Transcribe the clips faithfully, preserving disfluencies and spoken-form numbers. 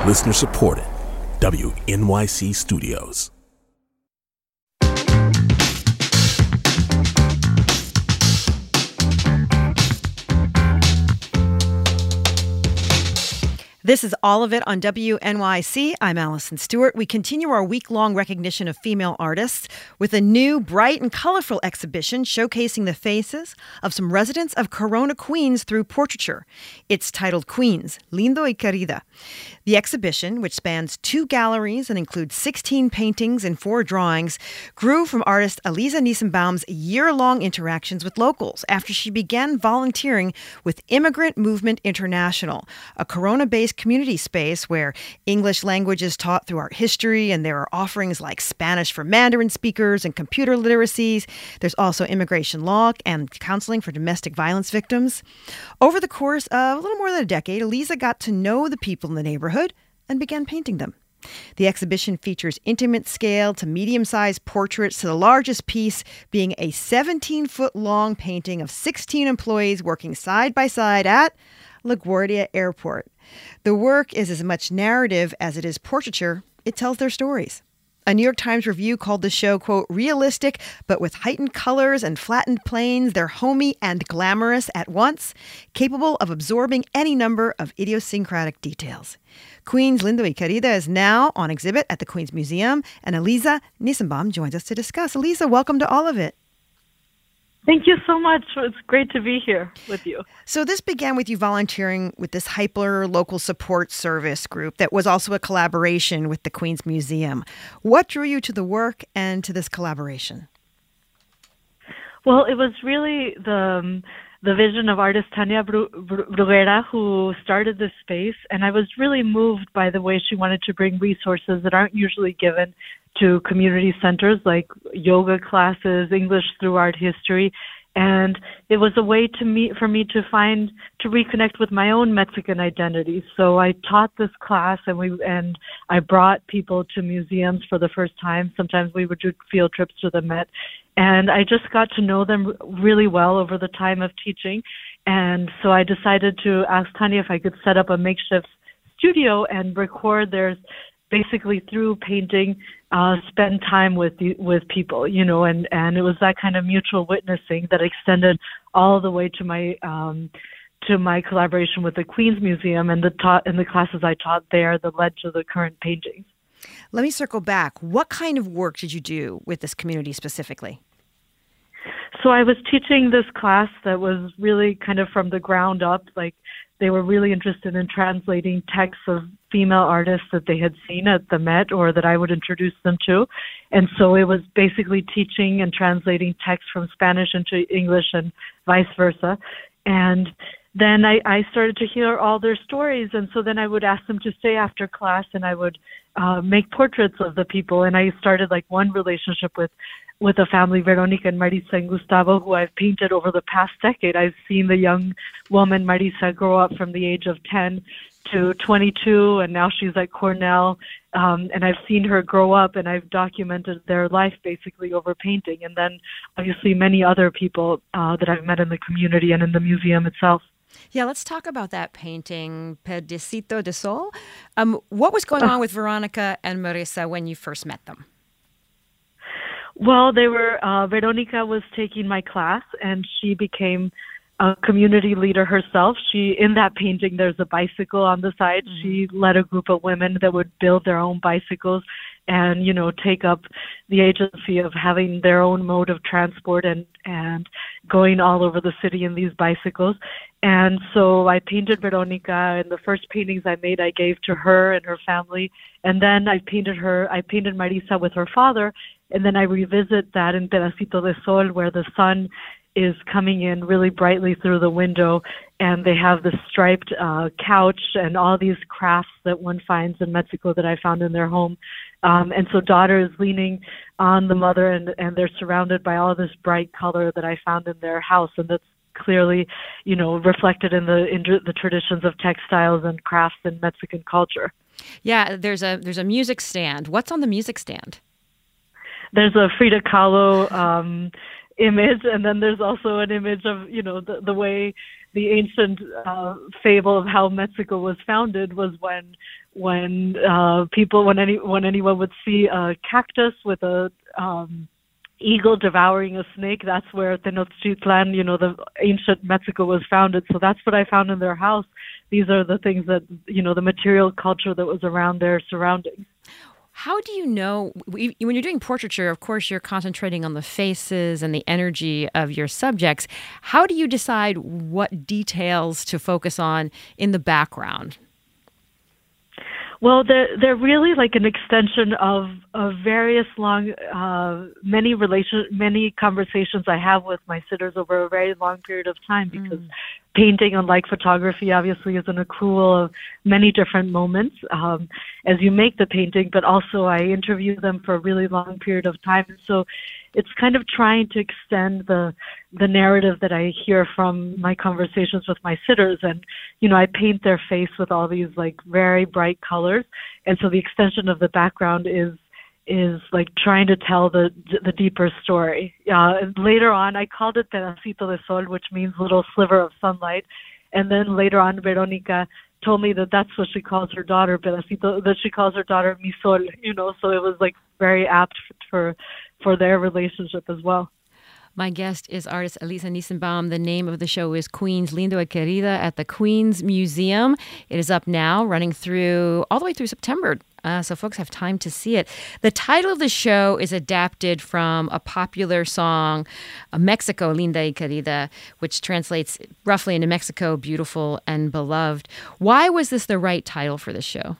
Listener supported. W N Y C Studios. This is All of It on W N Y C. I'm Allison Stewart. We continue our week-long recognition of female artists with a new, bright and colorful exhibition showcasing the faces of some residents of Corona, Queens through portraiture. It's titled Queens, Lindo y Querida. The exhibition, which spans two galleries and includes sixteen paintings and four drawings, grew from artist Eliza Nissenbaum's year-long interactions with locals after she began volunteering with Immigrant Movement International, a Corona-based community space where English language is taught through art history, and there are offerings like Spanish for Mandarin speakers and computer literacies. There's also immigration law and counseling for domestic violence victims. Over the course of a little more than a decade, Eliza got to know the people in the neighborhood and began painting them. The exhibition features intimate scale to medium-sized portraits, to the largest piece being a seventeen-foot-long painting of sixteen employees working side by side at LaGuardia Airport. The work is as much narrative as it is portraiture. It tells their stories. A New York Times review called the show, quote, realistic, but with heightened colors and flattened planes. They're homey and glamorous at once, capable of absorbing any number of idiosyncratic details. Queens, Lindo y Querida is now on exhibit at the Queens Museum, and Eliza Nissenbaum joins us to discuss. Eliza, welcome to All of It. Thank you so much. It's great to be here with you. So this began with you volunteering with this hyper local support service group that was also a collaboration with the Queens Museum. What drew you to the work and to this collaboration? Well, it was really the um, the vision of artist Tania Bru- Bru- Bruguera, who started this space, and I was really moved by the way she wanted to bring resources that aren't usually given to community centers, like yoga classes, English through art history. And it was a way to meet, for me to find, to reconnect with my own Mexican identity. So I taught this class, and we and I brought people to museums for the first time. Sometimes we would do field trips to the Met. And I just got to know them really well over the time of teaching. And so I decided to ask Tania if I could set up a makeshift studio and record their, basically through painting, uh, spend time with the, with people, you know, and, and it was that kind of mutual witnessing that extended all the way to my um, to my collaboration with the Queens Museum and the taught and the classes I taught there that led to the current paintings. Let me circle back. What kind of work did you do with this community specifically? So I was teaching this class that was really kind of from the ground up, like they were really interested in translating texts of female artists that they had seen at the Met or that I would introduce them to. And so it was basically teaching and translating texts from Spanish into English and vice versa. And then I, I started to hear all their stories. And so then I would ask them to stay after class, and I would uh, make portraits of the people. And I started like one relationship with with a family, Veronica and Marisa and Gustavo, who I've painted over the past decade. I've seen the young woman, Marisa, grow up from the age of ten to twenty-two, and now she's at Cornell. Um, and I've seen her grow up, and I've documented their life basically over painting. And then obviously many other people uh, that I've met in the community and in the museum itself. Yeah, let's talk about that painting, Pedacito de Sol. Um, what was going on with Veronica and Marisa when you first met them? Well, they were, uh, Veronica was taking my class, and she became a community leader herself. She, in that painting, there's a bicycle on the side. Mm-hmm. She led a group of women that would build their own bicycles and, you know, take up the agency of having their own mode of transport and, and going all over the city in these bicycles. And so I painted Veronica, and the first paintings I made I gave to her and her family. And then I painted her, I painted Marisa with her father, and then I revisit that in Pedacito de Sol, where the sun is coming in really brightly through the window, and they have the striped uh, couch and all these crafts that one finds in Mexico that I found in their home. Um, and so daughter is leaning on the mother, and, and they're surrounded by all this bright color that I found in their house, and that's clearly, you know, reflected in the in the traditions of textiles and crafts in Mexican culture. Yeah, there's a there's a music stand. What's on the music stand? There's a Frida Kahlo um, image, and then there's also an image of, you know, the, the way the ancient uh, fable of how Mexico was founded was when when uh, people when any when anyone would see a cactus with a um, eagle devouring a snake, that's where Tenochtitlan, you know, the ancient Mexico was founded. So that's what I found in their house. These are the things that, you know, the material culture that was around their surroundings. How do you know, when you're doing portraiture, of course, you're concentrating on the faces and the energy of your subjects. How do you decide what details to focus on in the background? Well, they're, they're really like an extension of, of various long, uh, many relation, many conversations I have with my sitters over a very long period of time, because mm. painting, unlike photography, obviously is an accrual of many different moments um, as you make the painting, but also I interview them for a really long period of time. So it's kind of trying to extend the the narrative that I hear from my conversations with my sitters. And, you know, I paint their face with all these like very bright colors. And so the extension of the background is is like trying to tell the the deeper story. Uh, and later on, I called it Pedacito de Sol, which means little sliver of sunlight. And then later on, Veronica told me that that's what she calls her daughter, Pedacito, that she calls her daughter Mi Sol, you know, so it was like very apt for for their relationship as well. My guest is artist Elisa Nissenbaum. The name of the show is Queens Lindo y Querida at the Queens Museum. It is up now, running through all the way through September, uh, so folks have time to see it. The title of the show is adapted from a popular song, Mexico Linda y Querida, which translates roughly into Mexico, beautiful and beloved. Why was this the right title for the show?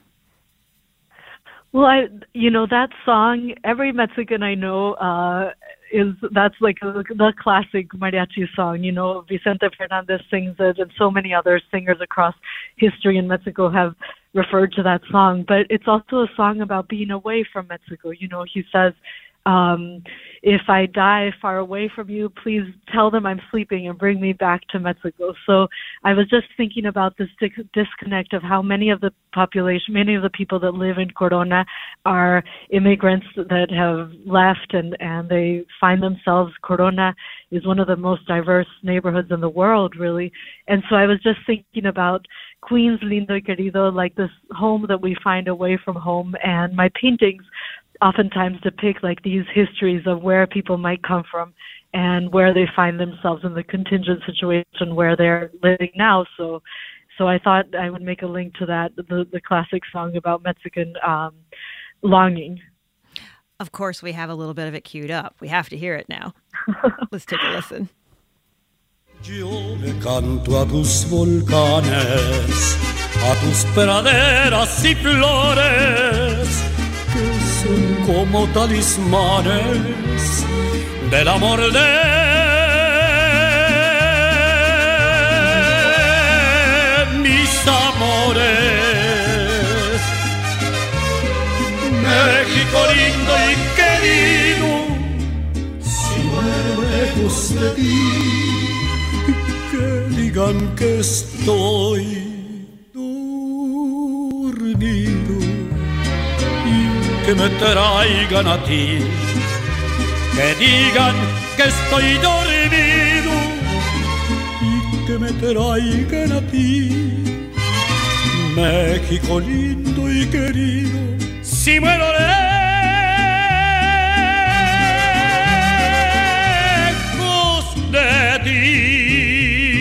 Well, I, you know, that song, every Mexican I know, uh, is, that's like a, the classic mariachi song. You know, Vicente Fernandez sings it, and so many other singers across history in Mexico have referred to that song. But it's also a song about being away from Mexico. You know, he says, um, if I die far away from you, please tell them I'm sleeping and bring me back to Mexico. So I was just thinking about this dis- disconnect of how many of the population, many of the people that live in Corona are immigrants that have left, and, and they find themselves, Corona is one of the most diverse neighborhoods in the world, really. And so I was just thinking about Queens Lindo y Querido, like this home that we find away from home. And my paintings oftentimes depict like these histories of where people might come from and where they find themselves in the contingent situation where they're living now. So, so I thought I would make a link to that, the, the classic song about Mexican um, longing. Of course, we have a little bit of it queued up. We have to hear it now. Let's take a listen. Yo le canto a tus volcanes, a tus praderas y flores, que son como talismanes del amor de mis amores. México lindo y querido, si muero lejos de ti, que digan que estoy dormido y que me traigan a ti, que digan que estoy dormido y que me traigan a ti, México lindo y querido, si muero lejos de ti.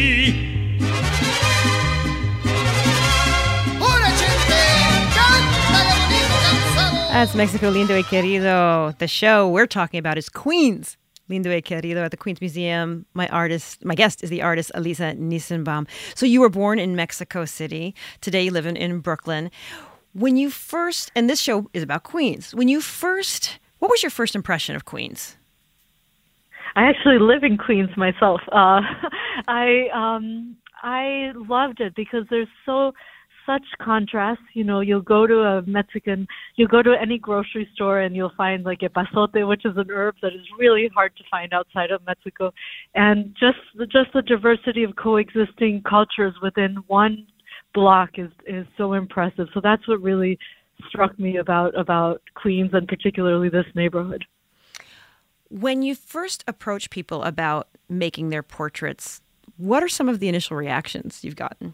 That's Mexico Lindo y Querido. The show we're talking about is Queens Lindo y Querido at the Queens Museum. My artist, my guest is the artist Elisa Nissenbaum. So you were born in Mexico City. Today you live in, in Brooklyn. When you first, and this show is about Queens, when you first, what was your first impression of Queens? I actually live in Queens myself. Uh, I um, I loved it because there's so such contrast. You know, you'll go to a Mexican, you'll go to any grocery store and you'll find like epazote, which is an herb that is really hard to find outside of Mexico, and just the, just the diversity of coexisting cultures within one block is is so impressive. So that's what really struck me about about Queens, and particularly this neighborhood. When you first approach people about making their portraits, What are some of the initial reactions you've gotten?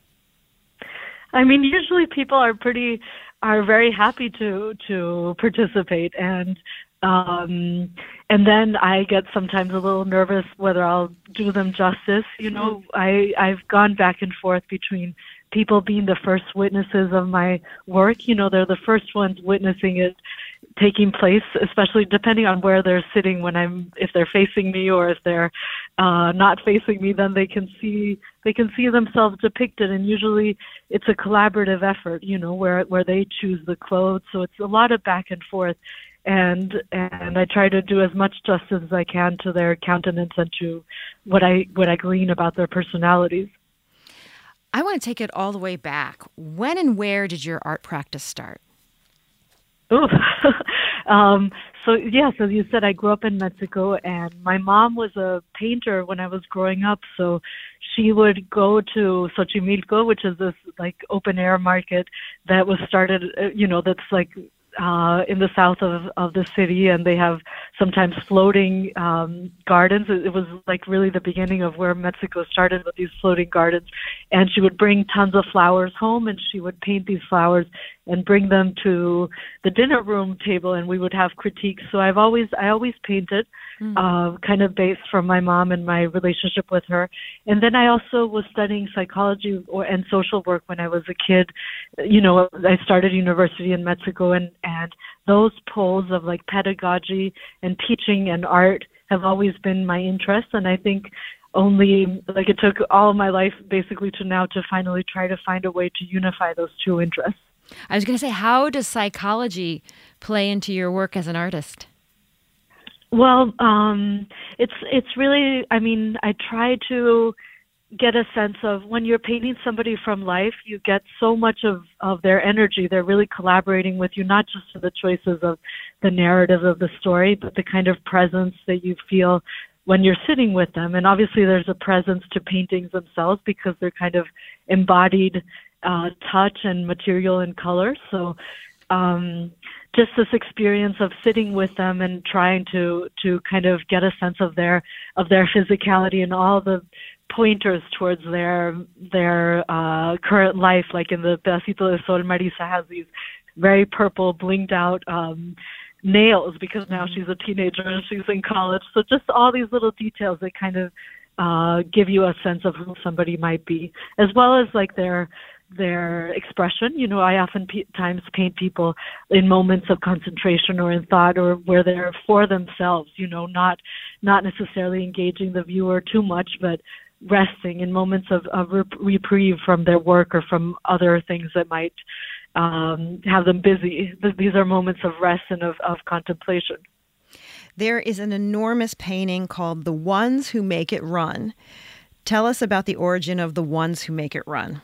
I mean, usually people are pretty, are very happy to, to participate. And, um, and then I get sometimes a little nervous whether I'll do them justice. You know, I, I've gone back and forth between people being the first witnesses of my work. You know, they're the first ones witnessing it taking place, especially depending on where they're sitting when I'm, if they're facing me or if they're uh, not facing me, then they can see, they can see themselves depicted. And usually it's a collaborative effort, you know, where, where they choose the clothes. So it's a lot of back and forth. And, and I try to do as much justice as I can to their countenance and to what I, what I glean about their personalities. I want to take it all the way back. When and where did your art practice start? Oh, um, so yes, as you said, I grew up in Mexico, and my mom was a painter when I was growing up. So she would go to Xochimilco, which is this like open air market that was started, you know, that's like uh, in the south of, of the city, and they have sometimes floating um, gardens. It, it was like really the beginning of where Mexico started with these floating gardens. And she would bring tons of flowers home, and she would paint these flowers and bring them to the dinner room table, and we would have critiques. So I've always, I always painted, mm. uh, kind of based from my mom and my relationship with her. And then I also was studying psychology or, and social work when I was a kid. You know, I started university in Mexico, and, and those poles of like pedagogy and teaching and art have always been my interest. And I think only like it took all my life basically to now to finally try to find a way to unify those two interests. I was going to say, how does psychology play into your work as an artist? Well, um, it's it's really, I mean, I try to get a sense of when you're painting somebody from life, you get so much of, of their energy. They're really collaborating with you, not just for the choices of the narrative of the story, but the kind of presence that you feel when you're sitting with them. And obviously there's a presence to paintings themselves because they're kind of embodied uh, touch and material and color. So um, just this experience of sitting with them and trying to, to kind of get a sense of their, of their physicality and all the pointers towards their, their uh, current life, like in the Pedacito de Sol, Marisa has these very purple, blinged out um, nails because now she's a teenager and she's in college. So just all these little details that kind of uh, give you a sense of who somebody might be, as well as like their their expression. You know, I often p- times paint people in moments of concentration or in thought or where they're for themselves, you know, not not necessarily engaging the viewer too much, but resting in moments of, of reprieve from their work or from other things that might um, have them busy. These are moments of rest and of, of contemplation. There is an enormous painting called The Ones Who Make It Run. Tell us about the origin of The Ones Who Make It Run.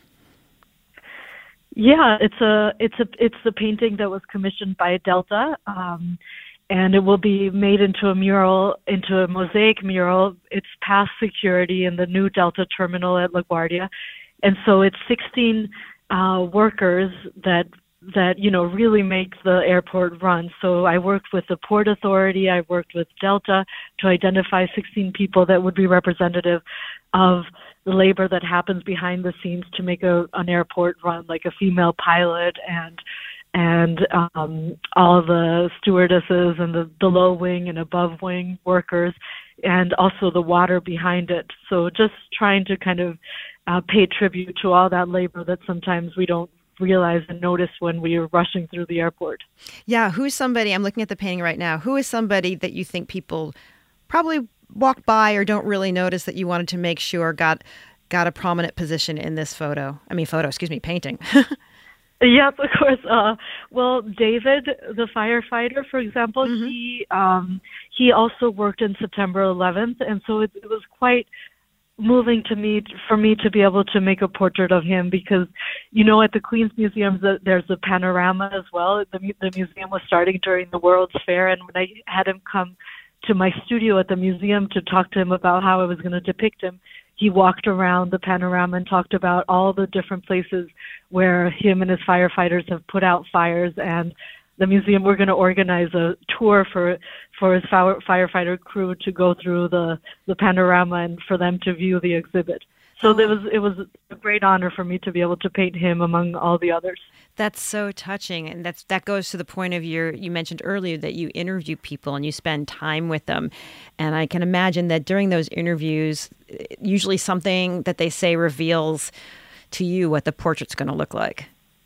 Yeah, it's a it's a it's the painting that was commissioned by Delta, um, and it will be made into a mural, into a mosaic mural. It's past security in the new Delta terminal at LaGuardia, and so it's sixteen uh, workers that that you know really make the airport run. So I worked with the Port Authority, I worked with Delta to identify sixteen people that would be representative of the labor that happens behind the scenes to make a, an airport run, like a female pilot and and um, all the stewardesses and the below wing and above wing workers, and also the water behind it. So just trying to kind of uh, pay tribute to all that labor that sometimes we don't realize and notice when we are rushing through the airport. Yeah, who's somebody, I'm looking at the painting right now, who is somebody that you think people probably walk by or don't really notice that you wanted to make sure got got a prominent position in this photo? I mean, photo, excuse me, painting. Yes, of course. Uh, well, David, the firefighter, for example, mm-hmm. he um, he also worked in September eleventh, and so it, it was quite moving to me for me to be able to make a portrait of him because, you know, at the Queens Museum, there's a panorama as well. The, the museum was starting during the World's Fair, and when I had him come to my studio at the museum to talk to him about how I was going to depict him, he walked around the panorama and talked about all the different places where him and his firefighters have put out fires and the museum, we're going to organize a tour for for his fire, firefighter crew to go through the, the panorama and for them to view the exhibit. So it was it was a great honor for me to be able to paint him among all the others. That's so touching, and that's that goes to the point of your. You mentioned earlier that you interview people and you spend time with them, and I can imagine that during those interviews, usually something that they say reveals to you what the portrait's going to look like.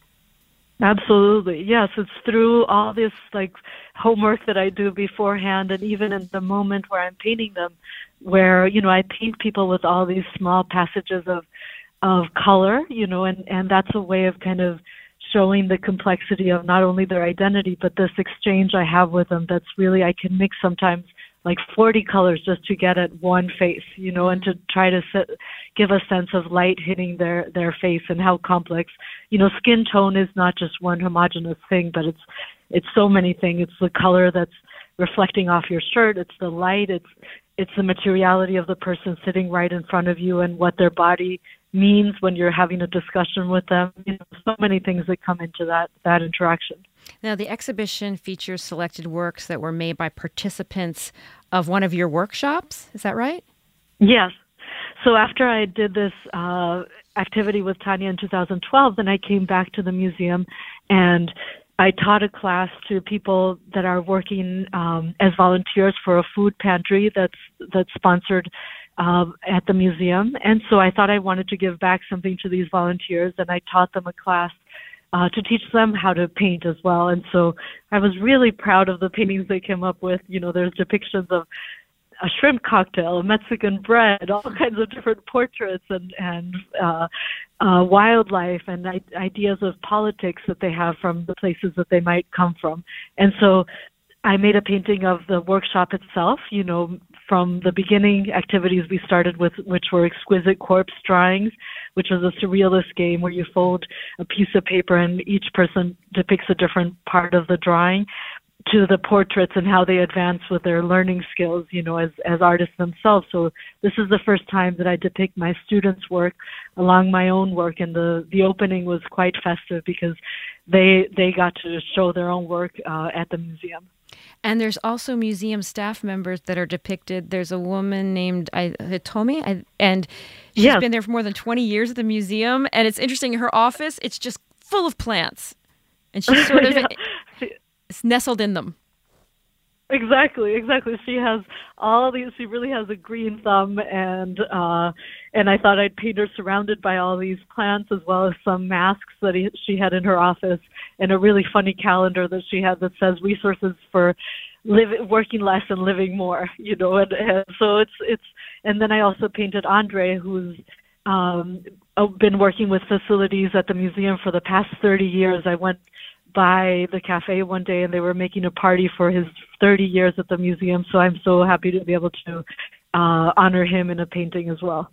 Absolutely. Yes, it's through all this like homework that I do beforehand, and even in the moment where I'm painting them, where, you know, I paint people with all these small passages of of color, you know, and, and that's a way of kind of showing the complexity of not only their identity, but this exchange I have with them that's really, I can mix sometimes like forty colors just to get at one face, you know, and to try to set, give a sense of light hitting their, their face and how complex, you know, skin tone is not just one homogeneous thing, but it's, it's so many things. It's the color that's reflecting off your shirt. It's the light. It's, it's the materiality of the person sitting right in front of you and what their body means when you're having a discussion with them. You know, so many things that come into that, that interaction. Now, the exhibition features selected works that were made by participants of one of your workshops. Is that right? Yes. So after I did this uh, activity with Tanya in two thousand twelve, then I came back to the museum and I taught a class to people that are working um, as volunteers for a food pantry that's that's sponsored um, at the museum. And so I thought I wanted to give back something to these volunteers, and I taught them a class Uh, to teach them how to paint as well. And so I was really proud of the paintings they came up with. You know, there's depictions of a shrimp cocktail, a Mexican bread, all kinds of different portraits and, and uh, uh, wildlife and I- ideas of politics that they have from the places that they might come from. And so I made a painting of the workshop itself, you know, from the beginning activities we started with, which were exquisite corpse drawings, which was a surrealist game where you fold a piece of paper and each person depicts a different part of the drawing, to the portraits and how they advance with their learning skills, you know, as, as artists themselves. So this is the first time that I depict my students' work along my own work, and the, the opening was quite festive because they they got to show their own work uh, at the museum. And there's also museum staff members that are depicted. There's a woman named Hitomi, I, and she's yes. been there for more than twenty years at the museum. And it's interesting, her office, it's just full of plants. And she's sort of yeah. it's nestled in them. Exactly, exactly. She has all these, she really has a green thumb, and uh, and I thought I'd paint her surrounded by all these plants, as well as some masks that he, she had in her office, and a really funny calendar that she had that says resources for live, working less and living more, you know, and, and so it's, it's, and then I also painted Andre, who's um, been working with facilities at the museum for the past thirty years. I went by the cafe one day and they were making a party for his thirty years at the museum. So I'm so happy to be able to uh, honor him in a painting as well.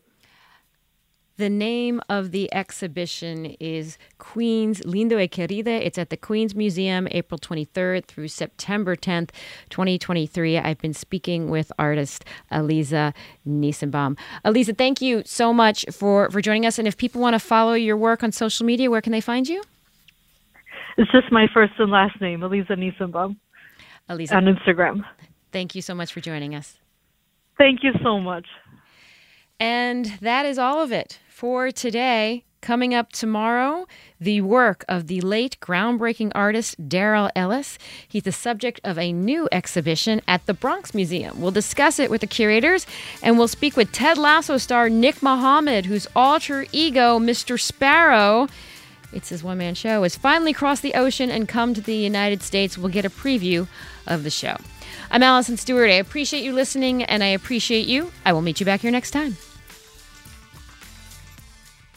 The name of the exhibition is Queens Lindo y Querida. It's at the Queens Museum, April twenty-third through September tenth, twenty twenty-three. I've been speaking with artist Aliza Nissenbaum. Aliza, thank you so much for, for joining us. And if people want to follow your work on social media, where can they find you? It's just my first and last name, Aliza Nissenbaum, Aliza, on Instagram. Thank you so much for joining us. Thank you so much. And that is all of it for today. Coming up tomorrow, the work of the late groundbreaking artist Daryl Ellis. He's the subject of a new exhibition at the Bronx Museum. We'll discuss it with the curators, and we'll speak with Ted Lasso star Nick Mohammed, whose alter ego, Mister Sparrow, it's his one-man show, has finally crossed the ocean and come to the United States. We'll get a preview of the show. I'm Allison Stewart. I appreciate you listening, and I appreciate you. I will meet you back here next time.